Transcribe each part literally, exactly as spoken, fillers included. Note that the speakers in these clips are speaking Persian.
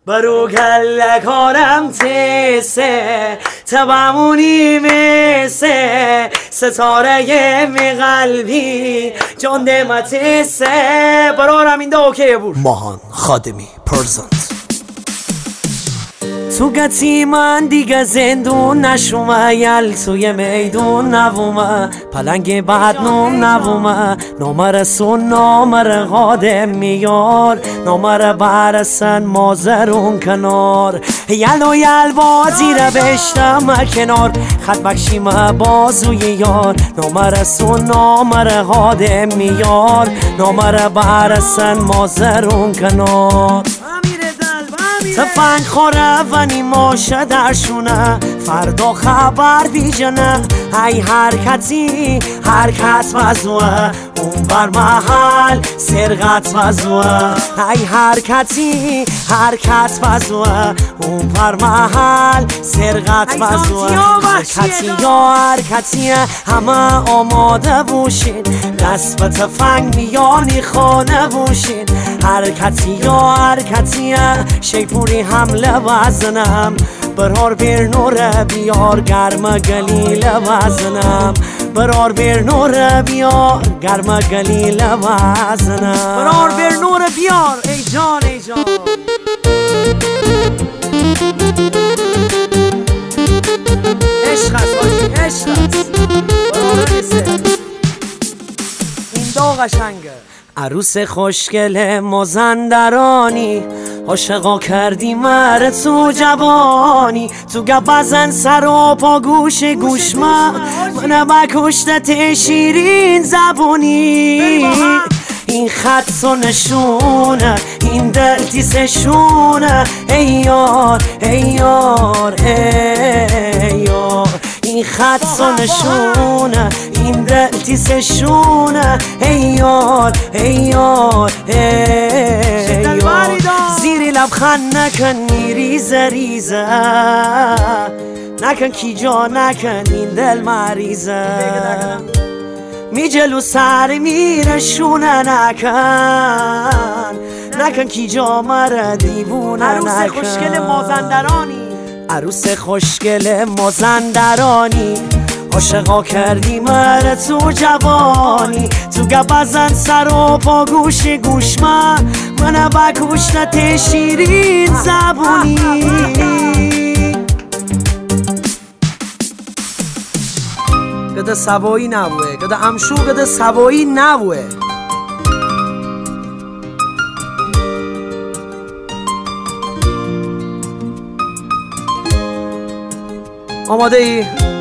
برو کل کارم تیسه تبمونی میسه ستاره می قلبی جان دمتیسه برارم این دا اوکیه بور ماهان خادمی پرزنت تو گتی من دیگه زندون نشومه یل توی میدون نوومه پلنگ بدنوم نوومه نامر سون نامر قادم میار نامر برسن مازرون کنار یل و یل بازی رو بشتم کنار خط بکشیم بازوی یار نامر سون نامر قادم میار نامر برسن مازرون کنار تفنگ خوره و نیماشه درشونه فردا خبر بیجنه ای حرکتی حرکت وزوه اون بر محل سرقت وزوه ای حرکتی حرکت وزوه اون بر محل سرقت وزوه حرکتی یا حرکتی همه آماده بوشین دست تفنگ میانی خانه بوشین حرکتی یا حرکتی شیپوری حمله وزنم برار بیر نور بیار گرم گلیل وزنم برار بیر نور بیار گرم گلیل وزنم برار بیر نور بیار ای جان ای جان عشق است آجی عشق است برار نیسه این دا قشنگه عروس خوشگل مازندرانی عاشقا کردی مر تو جوانی تو گپ بزن سر و پا گوش گوش من من بکشتت شیرین زبونی این خط و نشونه این دل تیسشونه ای یار ای یار ای یار این خط و نشونه این دل تیسشونه ای یار ای یار ای یار زیر لبخند نکن ریزه ریزه نکن کی جا نکن این دل مریضه می جلو سر میره شونه نکن نکن کی جا مره دیوونه نکن عروس خوشگل مازندرانی عروس خوشگل مازندرانی عاشقا کردی مر تو جوانی تو گپ بزن سر و پا گوش گوش من من بکشتت شیرین زبونی گده سوایی نبوه گده امشو گده سوایی نبوه آماده ای؟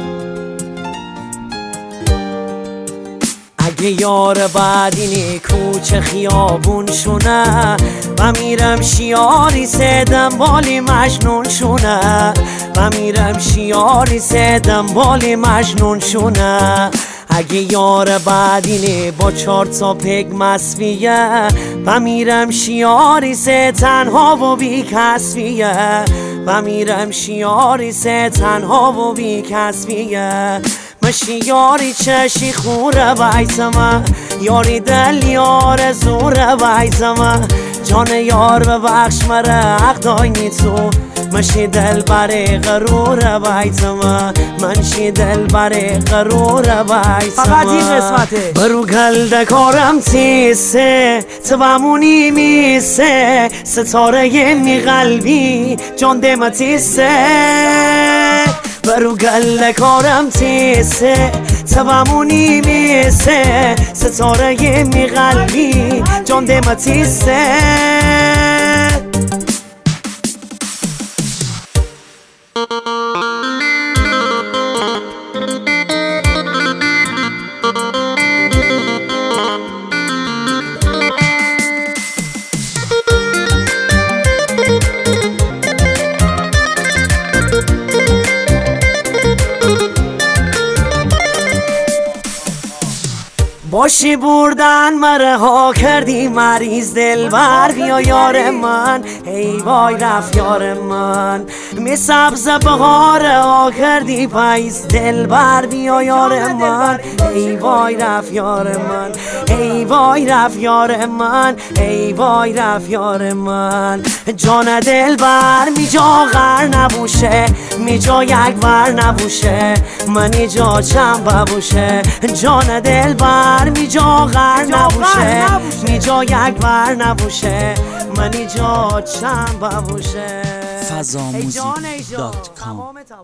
اگه یار بعدینی کوچه خیابون شونه و میرم شیاری سدم بالی مجنون شونه و میرم شیاری سدم بالی مجنون شونه اگه یار بعدینی با چار تا پگ مسویه و میرم شیاری سه تنها و بی کسویه و میرم شیاری سه تنها و بی کسویه مشی یاری چشی خوره ویزمه یاری دل یار زوره ویزمه جان یار ببخش مره حق داینی تو مشی دل بره غروره ویزمه منشی دل بره غروره ویزمه فقط این قسمته برو گل دکارم تیسه تبمونی میسه ستاره می قلبی جان دمتیسه برو گل کارم تیسه تبمونی میسه ستاره می قلبی جان دمتیسه باشی بردن مره ها کردی مریض دل بر بیا یار من ای وای رفت یار من می سبز بهار ها کردی پاییز دل بر بیا یار من ای وای رفت یار من ای وای رفت یار من ای وای رفت یار من جان دل بر می جا غر نبوشه می جا یک ور نبوشه منی جا چم ببوشه جان دل بر می جا غر نبوشه می جا یک ور نبوشه منی جا چم ببوشه فضاموزیک دات کام